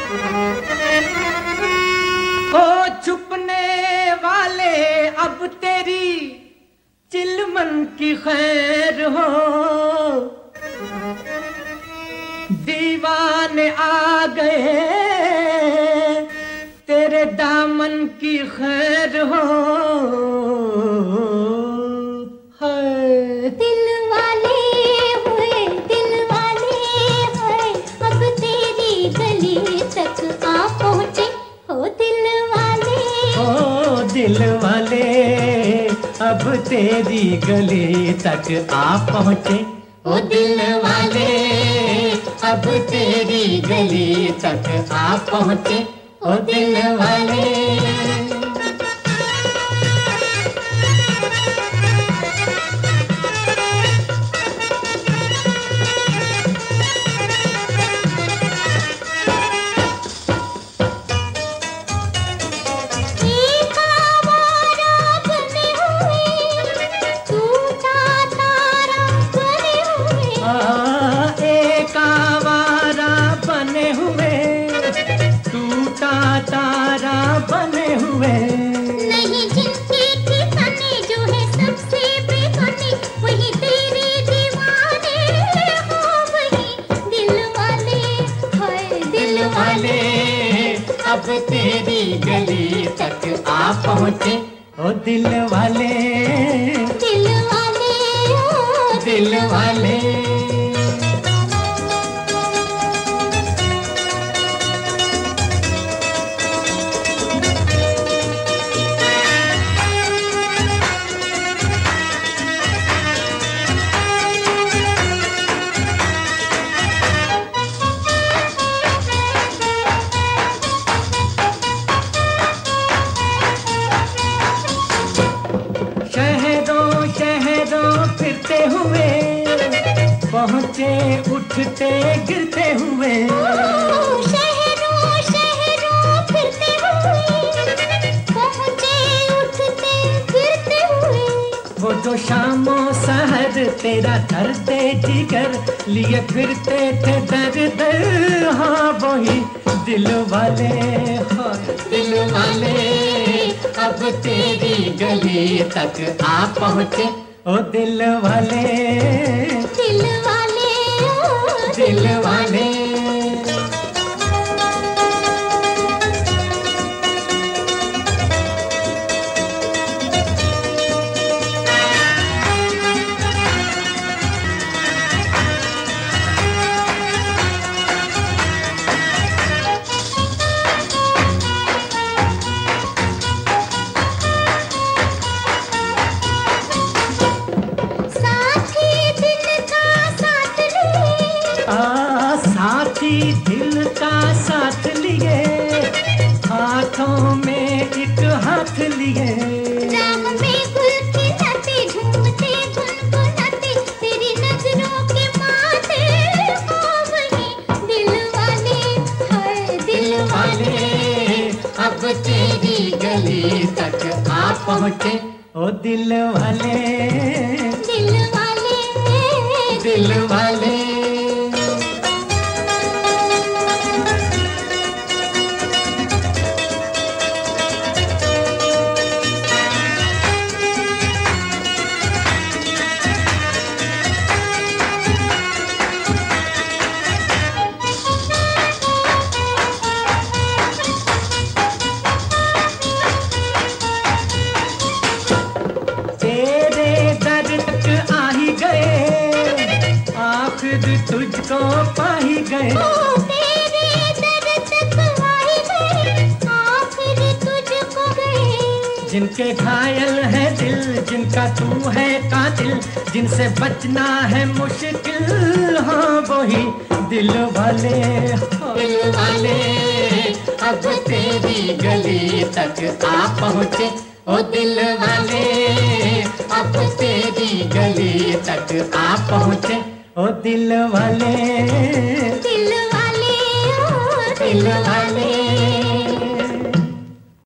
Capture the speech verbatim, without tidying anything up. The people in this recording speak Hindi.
ओ छुपने वाले अब तेरी चिलमन की खैर हो, दीवाने आ गए तेरे दामन की खैर हो। दिल वाले हुए दिल वाले हुए अब तेरी गली तक आ पहुँचे हो दिल वाले। ओ दिल वाले अब तेरी गली तक आ पहुँचे, ओ दिल वाले अब तेरी गली तक आ पहुँचे, ओ दिल वाले। तारा बने हुए नहीं जिनके ठिकाने जो है सबसे बेगाने, वही तेरे दीवाने हो, वही दिल वाले हाय दिल वाले अब तेरी गली तक आ पहुँचे, ओ दिल वाले दिल वाले ओ दिल वाले। शहरों शहरों फिरते हुए पहुँचे उठते गिरते हुए, शहरों शहरों फिरते हुए पहुँचे उठते गिरते हुए। वो जो शामों सहर तेरा दर्द जिगर लिए फिरते थे दर दर, हाँ वही दिल वाले हाँ दिल वाले अब तेरी गली तक आ पहुँचे, ओ दिल वाले दिल वाले ओ दिल वाले। साथी दिल का साथ लिए हाथों में एक हाथ लिए, राह में गुल खिलते झूमते गुनगुनाते तेरी नजरों के माथे हो, वही दिल वाले हाय दिल वाले अब तेरी गली तक आ पहुँचे, ओ दिल वाले दिल वाले दिल वाले। तुझको पा ही गए ओ तेरे दर तक आ ही गए, आखिर तुझको गए। जिनके घायल है दिल जिनका तू है कातिल, जिनसे बचना है मुश्किल, हाँ वही दिल वाले दिल वाले अब तेरी गली तक आ पहुँचे, ओ दिल वाले अब तेरी गली तक आ पहुँचे, ओ दिल वाले दिल वाले ओ दिल वाले।